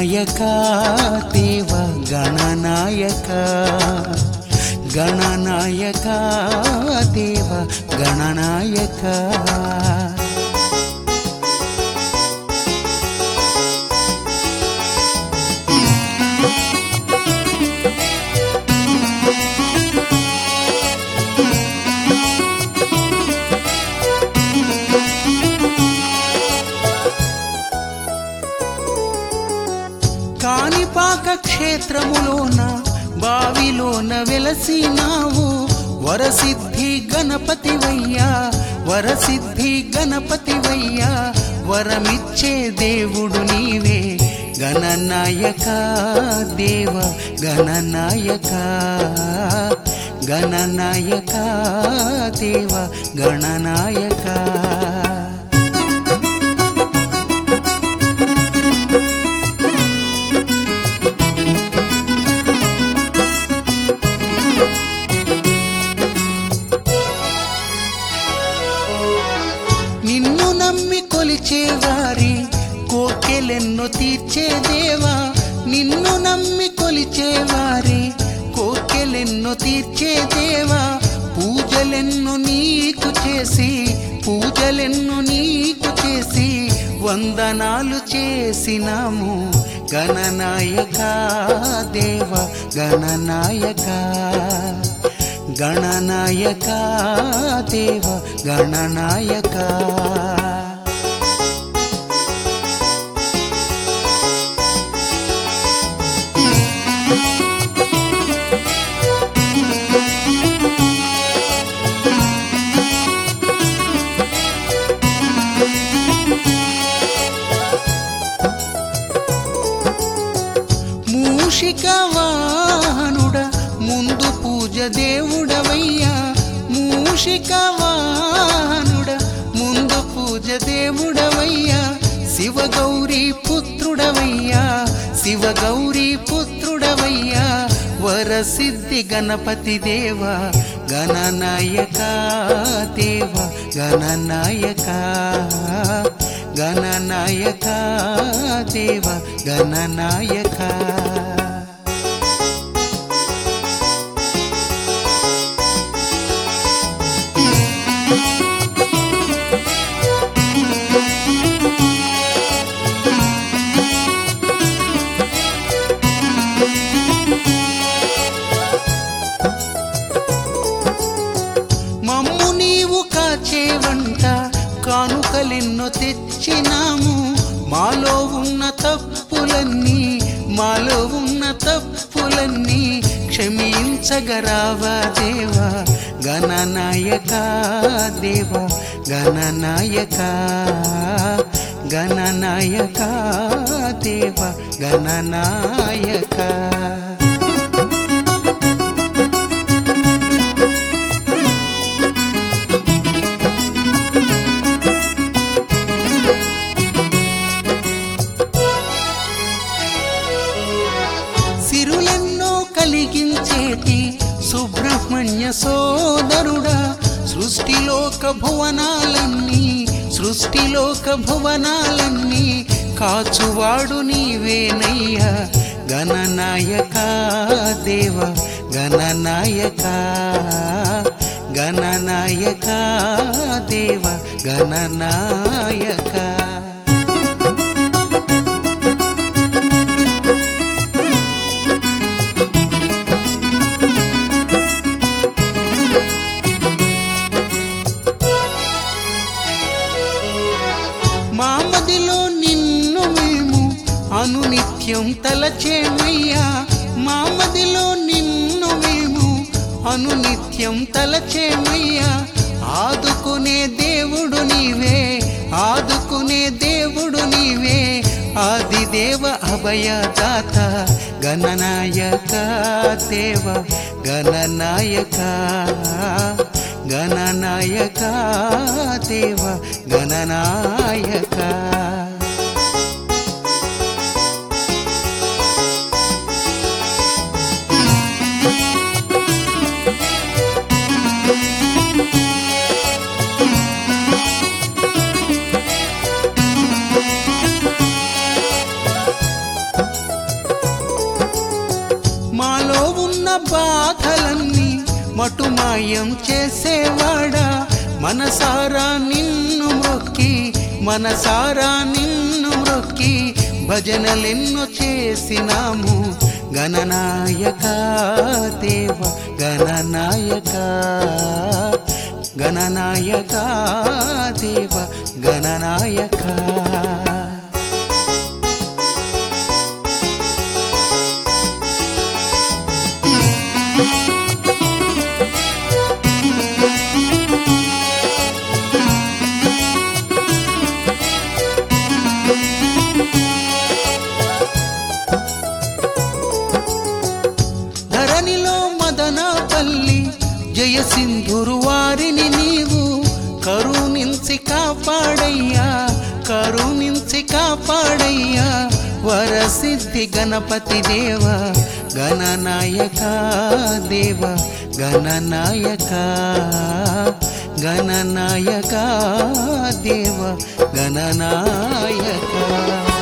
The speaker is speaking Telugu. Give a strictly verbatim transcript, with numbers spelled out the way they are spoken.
గణనాయక దేవ గణనాయక గణనాయక దేవ గణనాయక కాణిపాక క్షేత్రములోన బావిలోన వెలసినావు వరసిద్ధి గణపతివయ్యా వరసిద్ధి గణపతివయ్యా వరమిచ్చే దేవుడు నీవే గణనాయక దేవ గణనాయక గణనాయక దేవ గణనాయక నిన్ను నమ్మి కొలిచేవారి కోకెలెన్నో తీర్చే దేవా నిన్ను నమ్మి కొలిచేవారి కోకెలెన్నో తీర్చే దేవా పూజలెన్నో నీకు చేసి పూజలెన్నో నీకు చేసి వందనాలు చేసినాము గణనాయక దేవ గణనాయక గణనాయక దేవ గణనాయక మూషిక వాహనుడ ముందు పూజ దేవుడవయ్యా మూషిక వాహనుడ ముందు పూజ దేవుడవయ్యా శివగౌరీ పుత్రుడవయ్యా శివగౌరీ పుత్రుడవయ్యా వరసిద్ధి గణపతి దేవ గణనాయక దేవ గణనాయక గణనాయక దేవ గణనాయక మమ్ము నీవు కాచేవంట కానుకలెన్నో తెచ్చినాము మాలో ఉన్న తప్పులన్నీ మాలో ఉన్న తప్పులన్నీ క్షమించగరావా దేవా గణనాయక దేవ గణనాయక గణనాయక దేవ గణనాయక సిరులెన్నో కలిగించేటి సుబ్రహ్మణ్య సోదరుడా సృష్టిలోక భువనాలన్నీ సృష్టిలోక భువనాలన్నీ కాచువాడు నీవేనయ్యా గణనాయక దేవ గణనాయక గణనాయక దేవ గణనాయక మామదిలో నిన్ను మేము అనునిత్యం తలచేమయ్యా మామదిలో నిన్ను మేము అనునిత్యం తలచేమయ్యా ఆదుకునే దేవుడు నీవే ఆదుకునే దేవుడు నీవే ఆదిదేవ అభయదాత గణనాయక దేవ గణనాయక గణనాయక దేవ గణనాయక బాధలన్నీ మటుమాయం చేసేవాడా మనసారా నిన్ను మొక్కి మనసారా నిన్ను మొక్కి భజనలెన్నో చేసినాము గణనాయక దేవ గణనాయక గణనాయక దేవ గణనాయక ధరణిలో మదనపల్లి జయ సింధురు వారిని నీవు కరుణించి కాపాడయ్యా కరుణించి కాపాడయ్యా వరసిద్ధి గణపతి దేవ గణనాయక దేవ గణనాయక గణనాయక దేవ గణనాయక